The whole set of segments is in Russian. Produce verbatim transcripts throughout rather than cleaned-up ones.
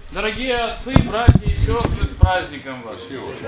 Дорогие отцы, братья и сестры, с праздником вас!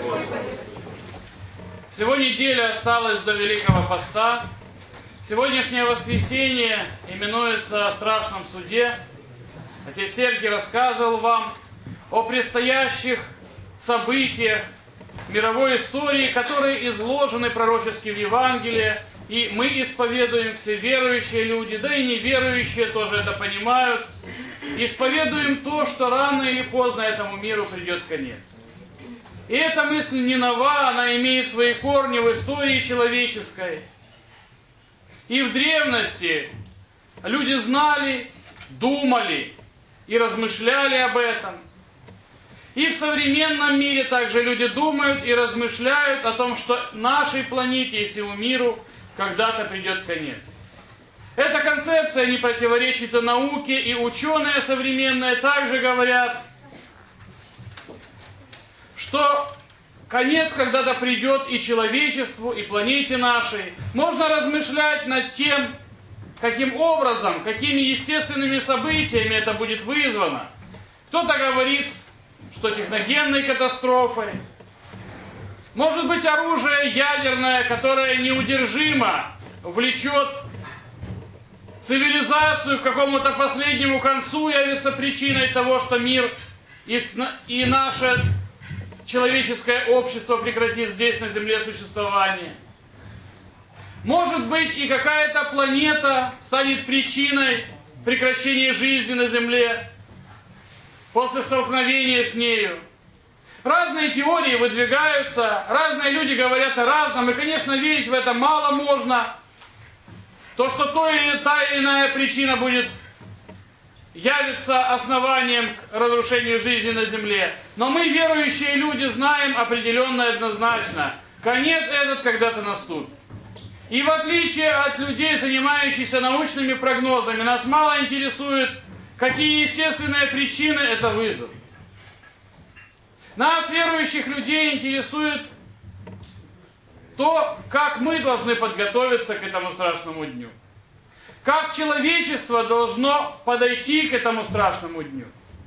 Всего неделя осталась до Великого Поста. Сегодняшнее воскресенье именуется о страшном суде. Отец Сергий рассказывал вам о предстоящих событиях мировой истории, которые изложены пророчески в Евангелии, и мы исповедуем, все верующие люди, да и неверующие тоже это понимают, исповедуем то, что рано или поздно этому миру придет конец. И эта мысль не нова, она имеет свои корни в истории человеческой. И в древности люди знали, думали и размышляли об этом. И в современном мире также люди думают и размышляют о том, что нашей планете и всему миру когда-то придет конец. Эта концепция не противоречит и науке, и ученые современные также говорят, что конец когда-то придет и человечеству, и планете нашей. Можно размышлять над тем, каким образом, какими естественными событиями это будет вызвано. Кто-то говорит, что техногенной катастрофой. Может быть, оружие ядерное, которое неудержимо влечет цивилизацию к какому-то последнему концу, явится причиной того, что мир и, и наше человеческое общество прекратит здесь на Земле существование. Может быть, и какая-то планета станет причиной прекращения жизни на Земле после столкновения с нею. Разные теории выдвигаются, разные люди говорят о разном, и, конечно, верить в это мало можно. То, что то или та или иная причина будет явиться основанием к разрушению жизни на Земле. Но мы, верующие люди, знаем определенно и однозначно, конец этот когда-то наступит. И в отличие от людей, занимающихся научными прогнозами, нас мало интересует, какие естественные причины это вызовут. Нас, верующих людей, интересует то, как мы должны подготовиться к этому страшному дню. Как человечество должно подойти к этому страшному дню.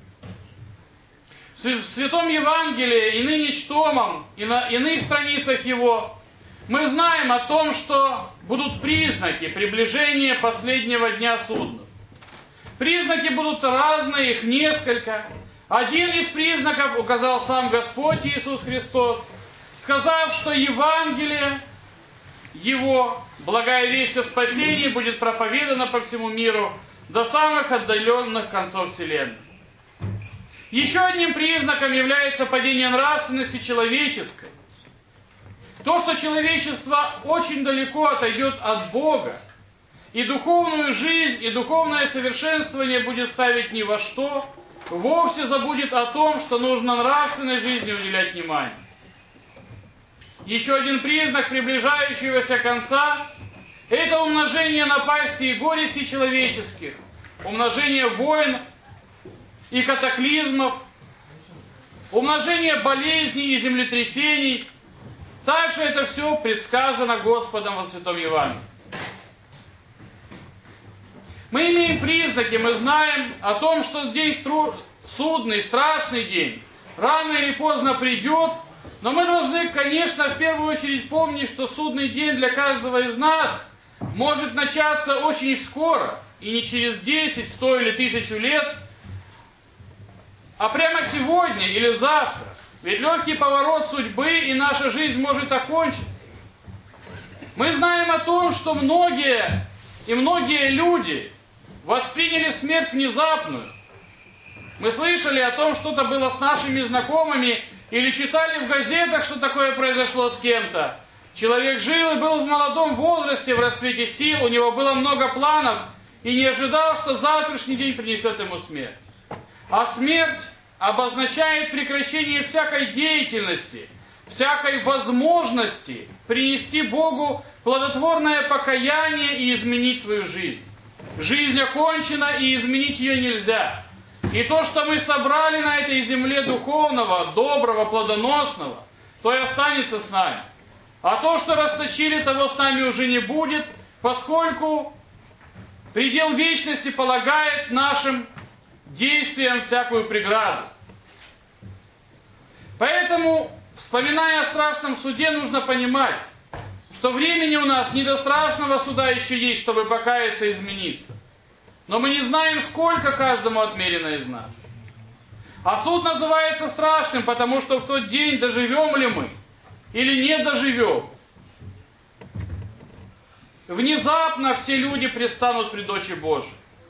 В Святом Евангелии и ныне чтомом, и на иных страницах его, мы знаем о том, что будут признаки приближения последнего дня судна. Признаки будут разные, их несколько. Один из признаков указал сам Господь Иисус Христос, сказав, что Евангелие Его, благая весть о спасении, будет проповедана по всему миру до самых отдаленных концов вселенной. Еще одним признаком является падение нравственности человеческой. То, что человечество очень далеко отойдет от Бога, и духовную жизнь, и духовное совершенствование будет ставить ни во что, вовсе забудет о том, что нужно нравственной жизни уделять внимание. Еще один признак приближающегося конца – это умножение напастей и горестей человеческих, умножение войн и катаклизмов, умножение болезней и землетрясений. Также это все предсказано Господом во Святом Евангелии. Мы имеем признаки, мы знаем о том, что день судный, страшный день, рано или поздно придет, но мы должны, конечно, в первую очередь помнить, что судный день для каждого из нас может начаться очень скоро, и не через десять, сто или тысячу лет, а прямо сегодня или завтра. Ведь легкий поворот судьбы, и наша жизнь может окончиться. Мы знаем о том, что многие и многие люди восприняли смерть внезапную. Мы слышали о том, что-то было с нашими знакомыми, или читали в газетах, что такое произошло с кем-то. Человек жил и был в молодом возрасте, в расцвете сил, у него было много планов, и не ожидал, что завтрашний день принесет ему смерть. А смерть обозначает прекращение всякой деятельности, всякой возможности принести Богу плодотворное покаяние и изменить свою жизнь. Жизнь окончена, и изменить ее нельзя. И то, что мы собрали на этой земле духовного, доброго, плодоносного, то и останется с нами. А то, что расточили, того с нами уже не будет, поскольку предел вечности полагает нашим действиям всякую преграду. Поэтому, вспоминая о страшном суде, нужно понимать, что времени у нас не до страшного суда еще есть, чтобы покаяться и измениться. Но мы не знаем, сколько каждому отмерено из нас. А суд называется страшным, потому что в тот день доживем ли мы или не доживем. Внезапно все люди предстанут пред очи Божьи.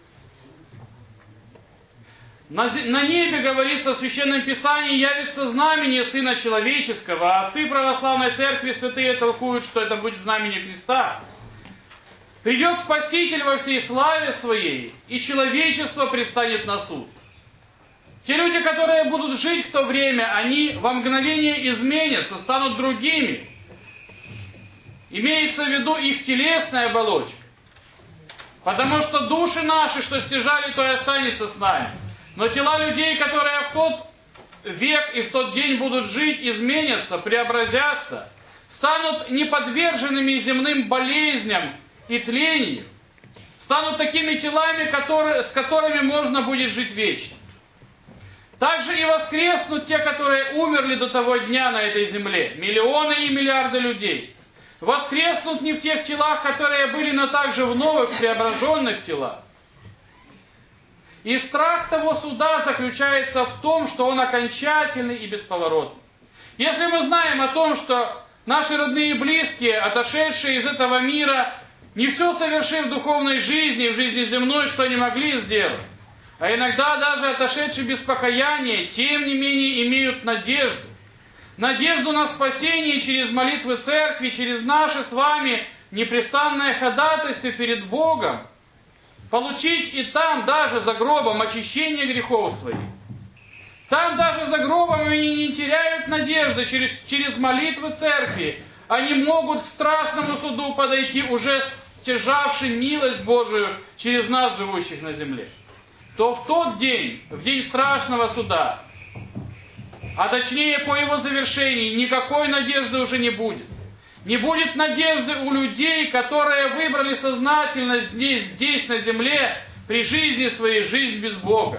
На, на небе, говорится в Священном Писании, явится знамение Сына Человеческого, а отцы православной церкви святые толкуют, что это будет знамение Христа. Придет Спаситель во всей славе Своей, и человечество предстанет на суд. Те люди, которые будут жить в то время, они во мгновение изменятся, станут другими. Имеется в виду их телесная оболочка. Потому что души наши, что стяжали, то и останется с нами. Но тела людей, которые в тот век и в тот день будут жить, изменятся, преобразятся, станут неподверженными земным болезням и тлению, станут такими телами, которые, с которыми можно будет жить вечно. Также и воскреснут те, которые умерли до того дня на этой земле, миллионы и миллиарды людей. Воскреснут не в тех телах, которые были, но также в новых, преображенных телах. И страх того суда заключается в том, что он окончательный и бесповоротный. Если мы знаем о том, что наши родные и близкие, отошедшие из этого мира, не все совершив в духовной жизни, в жизни земной, что они могли сделать, а иногда даже отошедшие без покаяния, тем не менее имеют надежду. Надежду на спасение через молитвы церкви, через наше с вами непрестанное ходатайство перед Богом, получить и там даже за гробом очищение грехов своих. Там даже за гробом они не теряют надежды через, через молитвы церкви. Они могут к страшному суду подойти, уже стяжавши милость Божию через нас, живущих на земле. То в тот день, в день страшного суда, а точнее по его завершении, никакой надежды уже не будет. Не будет надежды у людей, которые выбрали сознательно здесь, здесь на земле, при жизни своей, жизнь без Бога.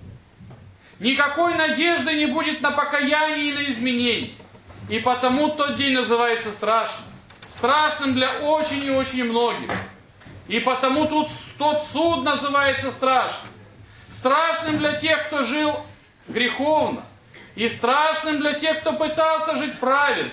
Никакой надежды не будет на покаяние и на изменение. И потому тот день называется страшным. Страшным для очень и очень многих. И потому тут тот суд называется страшным. Страшным для тех, кто жил греховно. И страшным для тех, кто пытался жить праведно.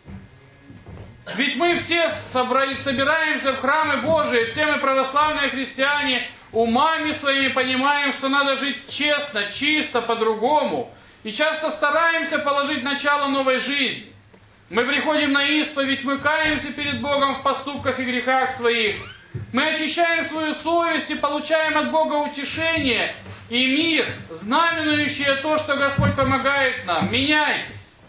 Ведь мы все собрали, собираемся в храмы Божии, все мы православные христиане, умами своими понимаем, что надо жить честно, чисто, по-другому. И часто стараемся положить начало новой жизни. Мы приходим на исповедь, мы каемся перед Богом в поступках и грехах своих. Мы очищаем свою совесть и получаем от Бога утешение и мир, знаменующее то, что Господь помогает нам. Меняйтесь.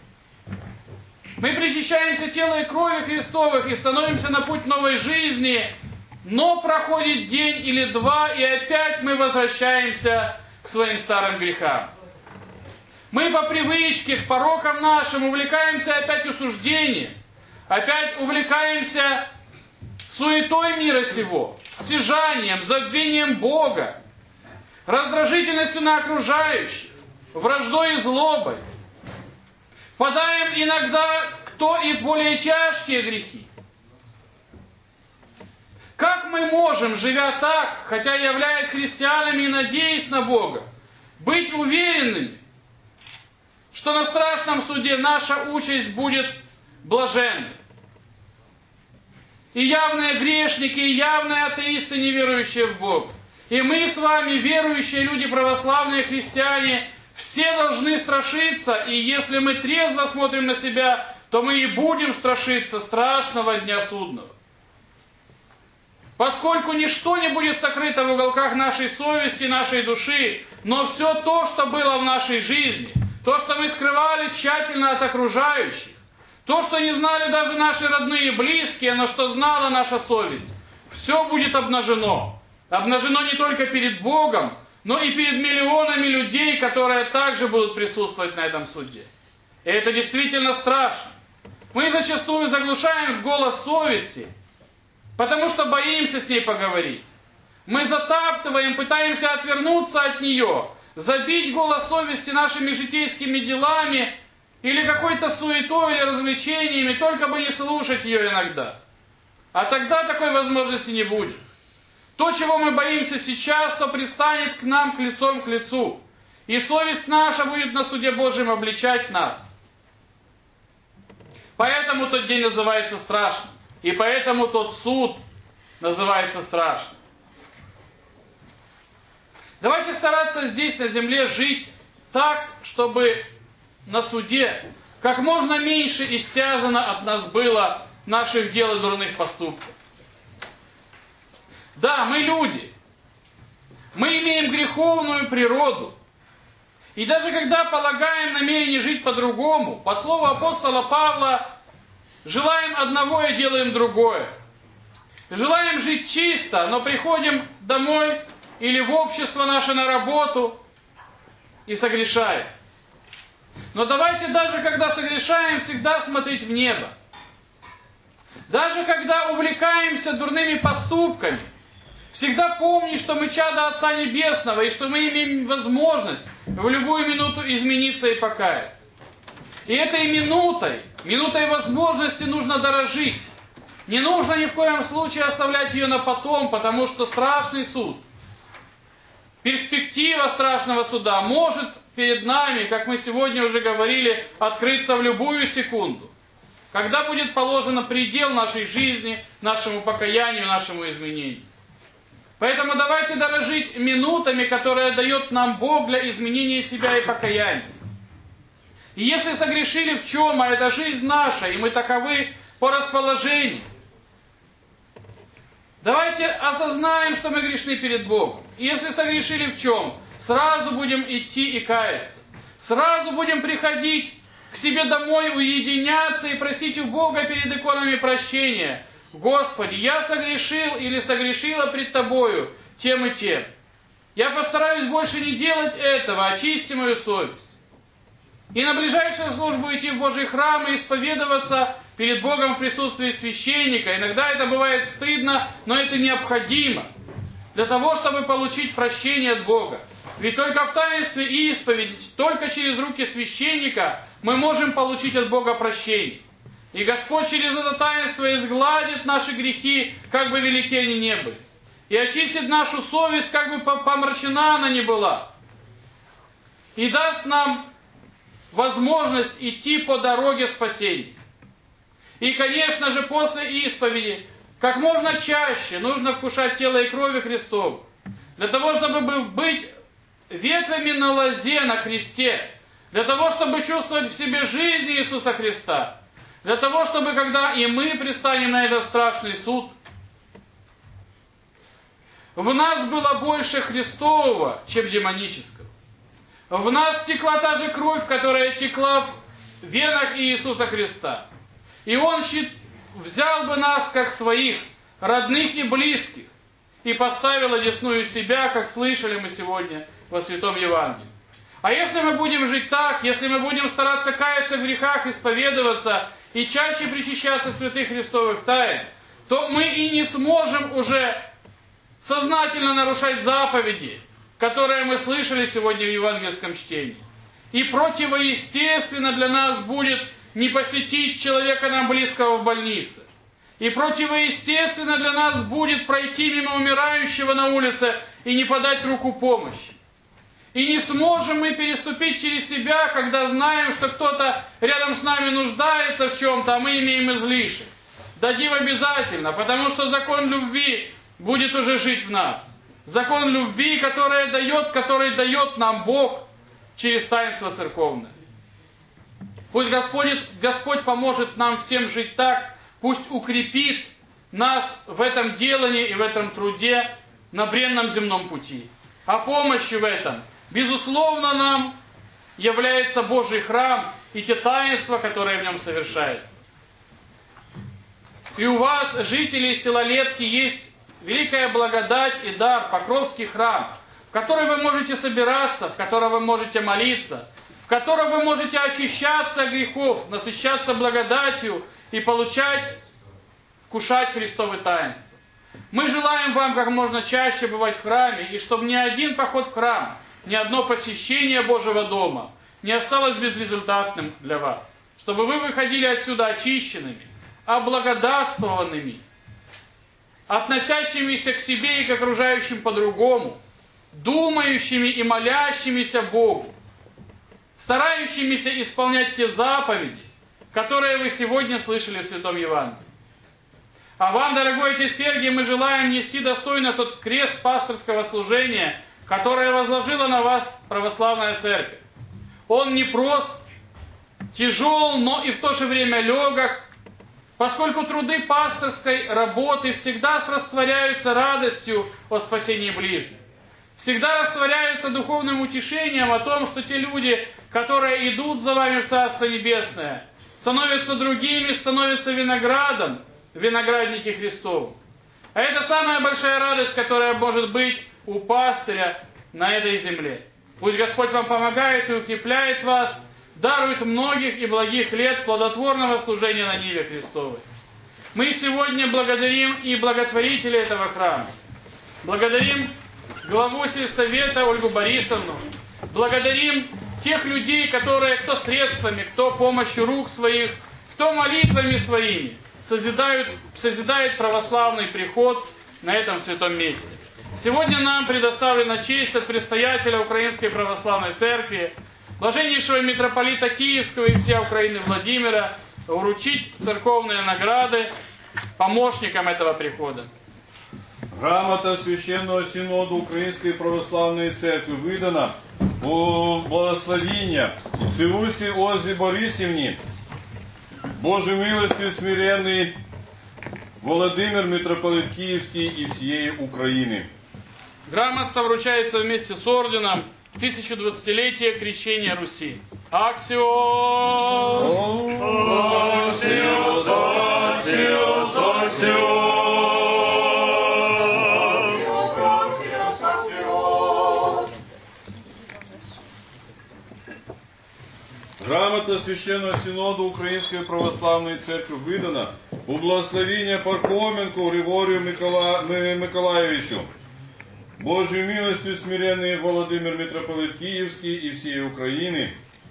Мы причащаемся тела и крови Христовых и становимся на путь новой жизни, но проходит день или два, и опять мы возвращаемся к своим старым грехам. Мы по привычке, к порокам нашим увлекаемся опять осуждением, опять увлекаемся суетой мира сего, стяжанием, забвением Бога, раздражительностью на окружающих, враждой и злобой. Впадаем иногда кто и в более тяжкие грехи. Как мы можем, живя так, хотя являясь христианами и надеясь на Бога, быть уверенными, что на страшном суде наша участь будет блаженной? И явные грешники, и явные атеисты, не верующие в Бога. И мы с вами, верующие люди, православные христиане, все должны страшиться, и если мы трезво смотрим на себя, то мы и будем страшиться страшного дня судного. Поскольку ничто не будет сокрыто в уголках нашей совести, нашей души, но все то, что было в нашей жизни, то, что мы скрывали тщательно от окружающих, то, что не знали даже наши родные и близкие, но что знала наша совесть, все будет обнажено. Обнажено не только перед Богом, но и перед миллионами людей, которые также будут присутствовать на этом суде. И это действительно страшно. Мы зачастую заглушаем голос совести, потому что боимся с ней поговорить. Мы затаптываем, пытаемся отвернуться от нее, забить голос совести нашими житейскими делами, или какой-то суетой, или развлечениями, только бы не слушать ее иногда. А тогда такой возможности не будет. То, чего мы боимся сейчас, то предстанет к нам к лицом к лицу. И совесть наша будет на суде Божьем обличать нас. Поэтому тот день называется страшным. И поэтому тот суд называется страшным. Давайте стараться здесь, на земле, жить так, чтобы на суде как можно меньше истязано от нас было наших дел и дурных поступков. Да, мы люди. Мы имеем греховную природу. И даже когда полагаем намерение жить по-другому, по слову апостола Павла, желаем одного и делаем другое. Желаем жить чисто, но приходим домой или в общество наше на работу и согрешаем. Но давайте даже когда согрешаем, всегда смотреть в небо. Даже когда увлекаемся дурными поступками, всегда помни, что мы чада Отца Небесного, и что мы имеем возможность в любую минуту измениться и покаяться. И этой минутой, минутой возможности нужно дорожить. Не нужно ни в коем случае оставлять ее на потом, потому что страшный суд, перспектива страшного суда может перед нами, как мы сегодня уже говорили, открыться в любую секунду. Когда будет положен предел нашей жизни, нашему покаянию, нашему изменению. Поэтому давайте дорожить минутами, которые дает нам Бог для изменения себя и покаяния. И если согрешили в чем, а это жизнь наша, и мы таковы по расположению, давайте осознаем, что мы грешны перед Богом. И если согрешили в чем, сразу будем идти и каяться. Сразу будем приходить к себе домой, уединяться и просить у Бога перед иконами прощения. Господи, я согрешил или согрешила пред Тобою тем и тем. Я постараюсь больше не делать этого, очисти мою совесть. И на ближайшую службу идти в Божий храм и исповедоваться перед Богом в присутствии священника. Иногда это бывает стыдно, но это необходимо для того, чтобы получить прощение от Бога. Ведь только в таинстве исповеди, только через руки священника мы можем получить от Бога прощение. И Господь через это таинство изгладит наши грехи, как бы велики они ни были. И очистит нашу совесть, как бы помрачена она ни была. И даст нам возможность идти по дороге спасения. И, конечно же, после исповеди, как можно чаще нужно вкушать тело и крови Христова. Для того, чтобы быть ветвями на лозе на кресте. Для того, чтобы чувствовать в себе жизнь Иисуса Христа. Для того, чтобы, когда и мы пристанем на этот страшный суд, в нас было больше Христового, чем демонического. В нас текла та же кровь, которая текла в венах Иисуса Христа. И Он взял бы нас, как своих, родных и близких, и поставил одесную себя, как слышали мы сегодня во Святом Евангелии. А если мы будем жить так, если мы будем стараться каяться в грехах, исповедоваться и чаще причащаться святых Христовых тайн, то мы и не сможем уже сознательно нарушать заповеди, которые мы слышали сегодня в евангельском чтении. И противоестественно для нас будет не посетить человека нам близкого в больнице. И противоестественно для нас будет пройти мимо умирающего на улице и не подать руку помощи. И не сможем мы переступить через себя, когда знаем, что кто-то рядом с нами нуждается в чем-то, а мы имеем излишек. Дадим обязательно, потому что закон любви будет уже жить в нас. Закон любви, который дает, который дает нам Бог через таинство церковное. Пусть Господь, Господь поможет нам всем жить так, пусть укрепит нас в этом делании и в этом труде на бренном земном пути. А помощью в этом, безусловно, нам является Божий храм и те таинства, которые в нем совершаются. И у вас, жителей села Летки, есть великая благодать и дар, Покровский храм, в который вы можете собираться, в котором вы можете молиться, в котором вы можете очищаться от грехов, насыщаться благодатью и получать, вкушать Христовы таинства. Мы желаем вам как можно чаще бывать в храме, и чтобы ни один поход в храм, ни одно посещение Божьего дома не осталось безрезультатным для вас, чтобы вы выходили отсюда очищенными, облагодатствованными, относящимися к себе и к окружающим по-другому, думающими и молящимися Богу, старающимися исполнять те заповеди, которые вы сегодня слышали в Святом Евангелии. А вам, дорогой отец Сергий, мы желаем нести достойно тот крест пасторского служения, которое возложила на вас православная церковь. Он не прост, тяжел, но и в то же время легок, поскольку труды пасторской работы всегда растворяются радостью о спасении ближних, всегда растворяются духовным утешением о том, что те люди, которые идут за вами в Царство Небесное, становятся другими, становятся виноградом в винограднике Христовом. А это самая большая радость, которая может быть у пастыря на этой земле. Пусть Господь вам помогает и укрепляет вас, дарует многих и благих лет плодотворного служения на ниве Христовой. Мы сегодня благодарим и благотворителей этого храма. Благодарим главу сельсовета Ольгу Борисовну. Благодарим тех людей, которые кто средствами, кто помощью рук своих, кто молитвами своими созидают, созидает православный приход на этом святом месте. Сегодня нам предоставлена честь от предстоятеля Украинской Православной Церкви, блаженнейшего митрополита Киевского и всей Украины Владимира, вручить церковные награды помощникам этого прихода. Грамота Священного Синоду Української Православної Церкви видана у благословіння Силусі Ользі Борисівні, Божою милостю смиренний Володимир, митрополит Киевский и всей Украины. Грамота вручается вместе с орденом в тысячедвадцатилетие крещения Руси. Аксиос! Аксиос! Аксиос! Аксиос! Грамота Священного Синоду Української Православної Церкви видана у благословіння Пархоменку Григорію Микола... Миколаевичу, Божою милостью смиренный Володимир, митрополит Киевский и всей Украины.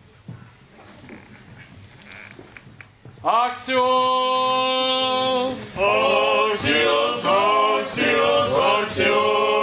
Аксиос! Аксиос! Аксиос! Аксиос!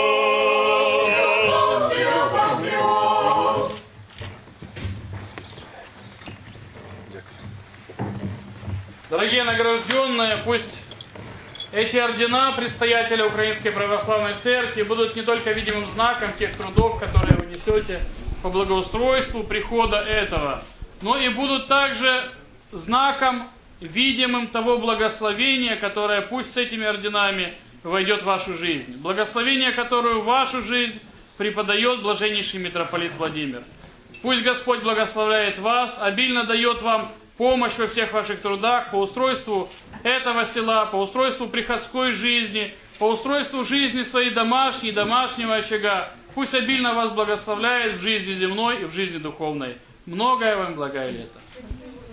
Дорогие награжденные, пусть эти ордена предстоятеля Украинской Православной Церкви будут не только видимым знаком тех трудов, которые вы несете по благоустройству прихода этого, но и будут также знаком видимым того благословения, которое пусть с этими орденами войдет в вашу жизнь. Благословение, которое в вашу жизнь преподает блаженнейший митрополит Владимир. Пусть Господь благословляет вас, обильно дает вам помощь во всех ваших трудах по устройству этого села, по устройству приходской жизни, по устройству жизни своей домашней, домашнего очага. Пусть обильно вас благословляет в жизни земной и в жизни духовной. Многое вам благое лето.